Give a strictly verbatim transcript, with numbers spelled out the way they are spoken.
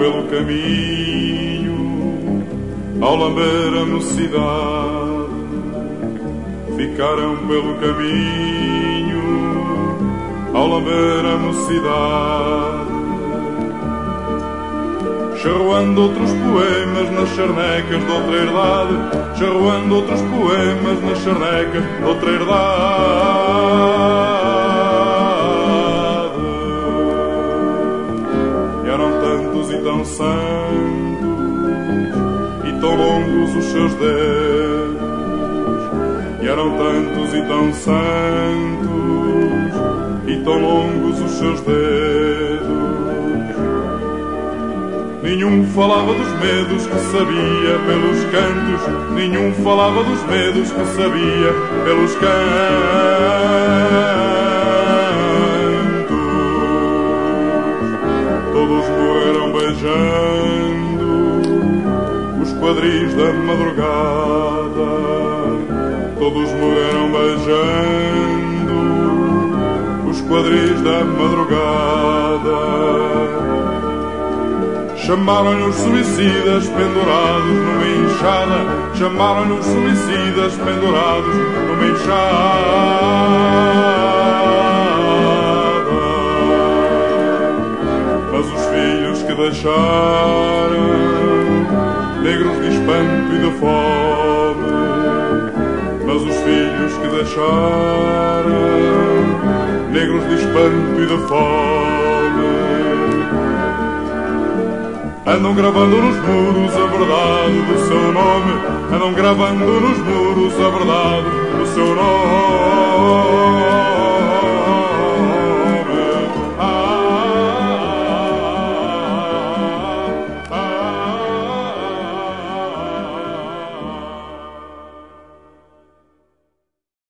pelo caminho, ao lamber a mocidade, ficaram pelo caminho, ao lamber a mocidade, charruando outros poemas nas charnecas de outra herdade, charruando outros poemas nas charnecas de outra herdade. E eram tantos e tão santos, e tão longos os seus dedos, e eram tantos e tão santos, e tão longos os seus dedos. Nenhum falava dos medos que sabia pelos cantos, nenhum falava dos medos que sabia pelos cantos. Todos morreram beijando os quadris da madrugada, todos morreram beijando os quadris da madrugada. Chamaram-lhe os suicidas pendurados numa enxada, chamaram-lhe os suicidas pendurados numa enxada. Mas os filhos que deixaram, negros de espanto e de fome, mas os filhos que deixaram, negros de espanto e de fome, andam gravando nos muros a verdade do seu nome, andam gravando nos muros a verdade do seu nome.